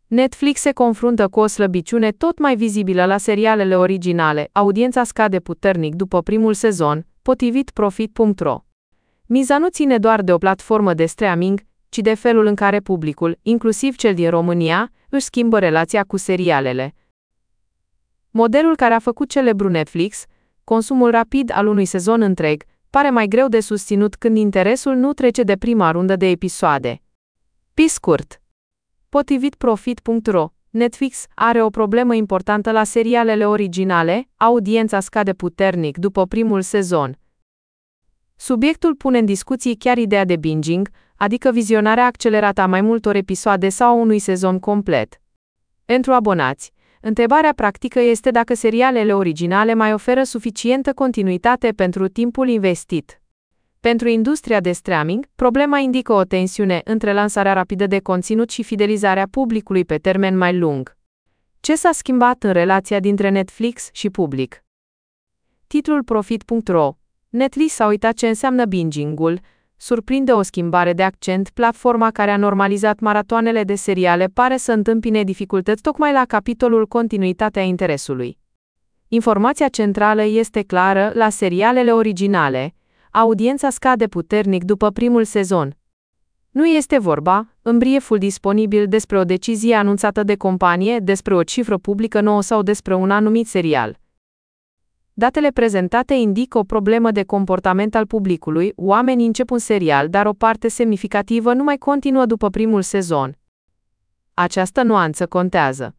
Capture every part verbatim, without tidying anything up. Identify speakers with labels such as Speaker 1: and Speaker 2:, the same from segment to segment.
Speaker 1: Netflix se confruntă cu o slăbiciune tot mai vizibilă la serialele originale, audiența scade puternic după primul sezon, potrivit Profit punct ro. Miza nu ține doar de o platformă de streaming, ci de felul în care publicul, inclusiv cel din România, își schimbă relația cu serialele. Modelul care a făcut celebru Netflix, consumul rapid al unui sezon întreg, pare mai greu de susținut când interesul nu trece de prima rundă de episoade. Pe scurt, potrivit Profit punct ro, Netflix are o problemă importantă la serialele originale, audiența scade puternic după primul sezon. Subiectul pune în discuție chiar ideea de binging, adică vizionarea accelerată a mai multor episoade sau a unui sezon complet. Pentru abonați, întrebarea practică este dacă serialele originale mai oferă suficientă continuitate pentru timpul investit. Pentru industria de streaming, problema indică o tensiune între lansarea rapidă de conținut și fidelizarea publicului pe termen mai lung. Ce s-a schimbat în relația dintre Netflix și public? Titlul Profit punct ro. Netflix a uitat ce înseamnă binging-ul, surprinde o schimbare de accent, platforma care a normalizat maratoanele de seriale pare să întâmpine dificultăți tocmai la capitolul continuitatea interesului. Informația centrală este clară, la serialele originale, audiența scade puternic după primul sezon. Nu este vorba, în brieful disponibil, despre o decizie anunțată de companie, despre o cifră publică nouă sau despre un anumit serial. Datele prezentate indică o problemă de comportament al publicului, oamenii încep un serial, dar o parte semnificativă nu mai continuă după primul sezon. Această nuanță contează.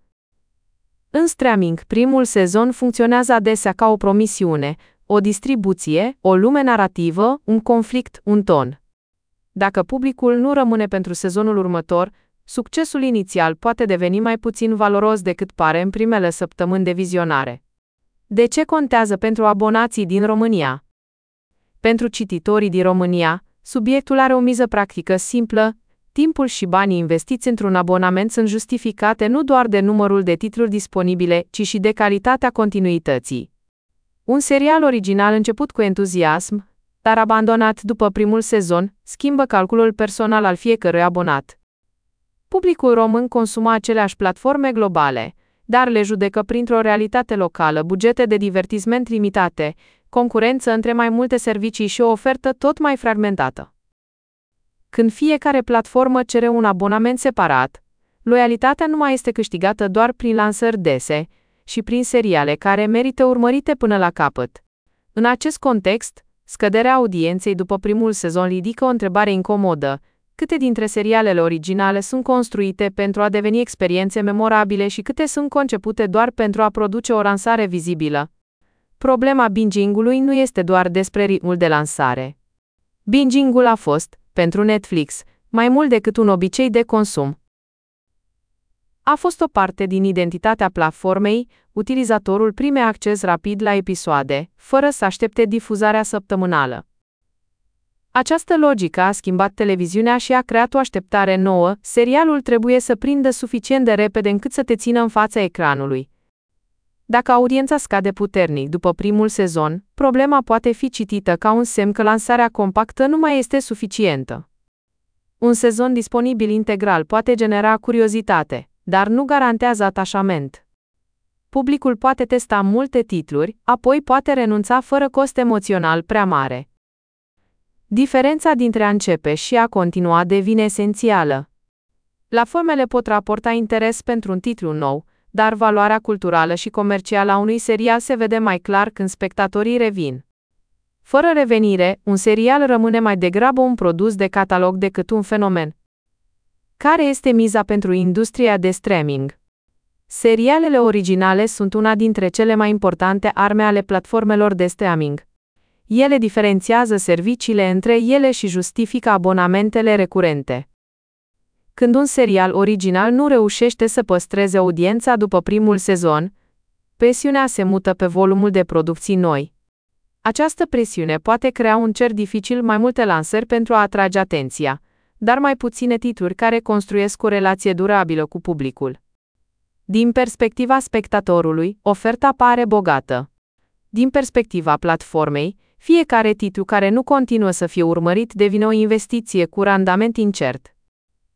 Speaker 1: În streaming, primul sezon funcționează adesea ca o promisiune, o distribuție, o lume narrativă, un conflict, un ton. Dacă publicul nu rămâne pentru sezonul următor, succesul inițial poate deveni mai puțin valoros decât pare în primele săptămâni de vizionare. De ce contează pentru abonații din România? Pentru cititorii din România, subiectul are o miză practică simplă: timpul și banii investiți într-un abonament sunt justificate nu doar de numărul de titluri disponibile, ci și de calitatea continuității. Un serial original început cu entuziasm, dar abandonat după primul sezon, schimbă calculul personal al fiecărui abonat. Publicul român consumă aceleași platforme globale, dar le judecă printr-o realitate locală, bugete de divertisment limitate, concurență între mai multe servicii și o ofertă tot mai fragmentată. Când fiecare platformă cere un abonament separat, loialitatea nu mai este câștigată doar prin lansări dese și prin seriale care merită urmărite până la capăt. În acest context, scăderea audienței după primul sezon ridică o întrebare incomodă: câte dintre serialele originale sunt construite pentru a deveni experiențe memorabile și câte sunt concepute doar pentru a produce o lansare vizibilă? Problema binging-ului nu este doar despre ritmul de lansare. Binging-ul a fost, pentru Netflix, mai mult decât un obicei de consum. A fost o parte din identitatea platformei, utilizatorul prime acces rapid la episoade, fără să aștepte difuzarea săptămânală. Această logică a schimbat televiziunea și a creat o așteptare nouă: serialul trebuie să prindă suficient de repede încât să te țină în fața ecranului. Dacă audiența scade puternic după primul sezon, problema poate fi citită ca un semn că lansarea compactă nu mai este suficientă. Un sezon disponibil integral poate genera curiozitate, dar nu garantează atașament. Publicul poate testa multe titluri, apoi poate renunța fără cost emoțional prea mare. Diferența dintre a începe și a continua devine esențială. Platformele pot raporta interes pentru un titlu nou, dar valoarea culturală și comercială a unui serial se vede mai clar când spectatorii revin. Fără revenire, un serial rămâne mai degrabă un produs de catalog decât un fenomen. Care este miza pentru industria de streaming? Serialele originale sunt una dintre cele mai importante arme ale platformelor de streaming. Ele diferențiază serviciile între ele și justifică abonamentele recurente. Când un serial original nu reușește să păstreze audiența după primul sezon, presiunea se mută pe volumul de producții noi. Această presiune poate crea un cerc dificil: mai multe lansări pentru a atrage atenția, dar mai puține titluri care construiesc o relație durabilă cu publicul. Din perspectiva spectatorului, oferta pare bogată. Din perspectiva platformei, fiecare titlu care nu continuă să fie urmărit devine o investiție cu randament incert.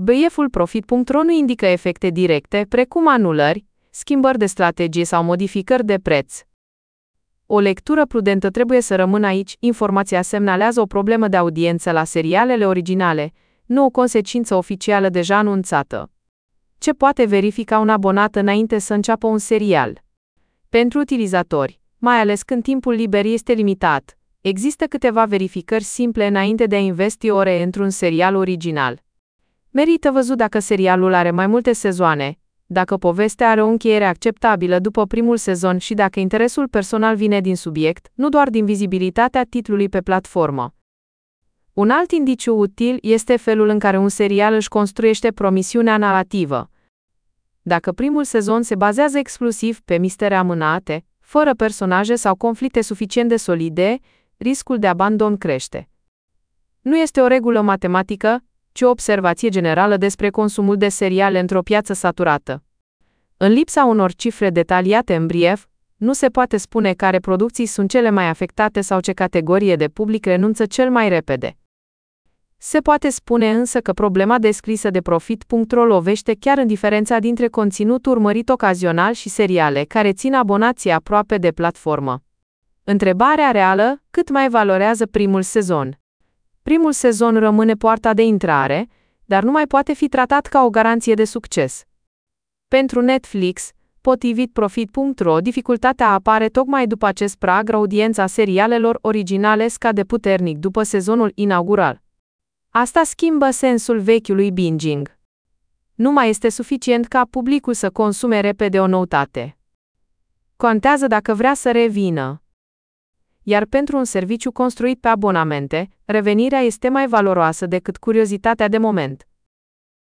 Speaker 1: B F-ul Profit punct ro nu indică efecte directe, precum anulări, schimbări de strategie sau modificări de preț. O lectură prudentă trebuie să rămână aici. Informația semnalează o problemă de audiență la serialele originale, nu o consecință oficială deja anunțată. Ce poate verifica un abonat înainte să înceapă un serial? Pentru utilizatori, mai ales când timpul liber este limitat, există câteva verificări simple înainte de a investi ore într-un serial original. Merită văzut dacă serialul are mai multe sezoane, dacă povestea are o încheiere acceptabilă după primul sezon și dacă interesul personal vine din subiect, nu doar din vizibilitatea titlului pe platformă. Un alt indiciu util este felul în care un serial își construiește promisiunea narrativă. Dacă primul sezon se bazează exclusiv pe mistere amânate, fără personaje sau conflicte suficient de solide, riscul de abandon crește. Nu este o regulă matematică, ci o observație generală despre consumul de seriale într-o piață saturată. În lipsa unor cifre detaliate în brief, nu se poate spune care producții sunt cele mai afectate sau ce categorie de public renunță cel mai repede. Se poate spune însă că problema descrisă de Profit punct ro lovește chiar în diferența dintre conținut urmărit ocazional și seriale care țin abonații aproape de platformă. Întrebarea reală: cât mai valorează primul sezon? Primul sezon rămâne poarta de intrare, dar nu mai poate fi tratat ca o garanție de succes. Pentru Netflix, potrivit Profit punct ro, dificultatea apare tocmai după acest prag. Audiența serialelor originale scade puternic după sezonul inaugural. Asta schimbă sensul vechiului binging. Nu mai este suficient ca publicul să consume repede o noutate. Contează dacă vrea să revină. Iar pentru un serviciu construit pe abonamente, revenirea este mai valoroasă decât curiozitatea de moment.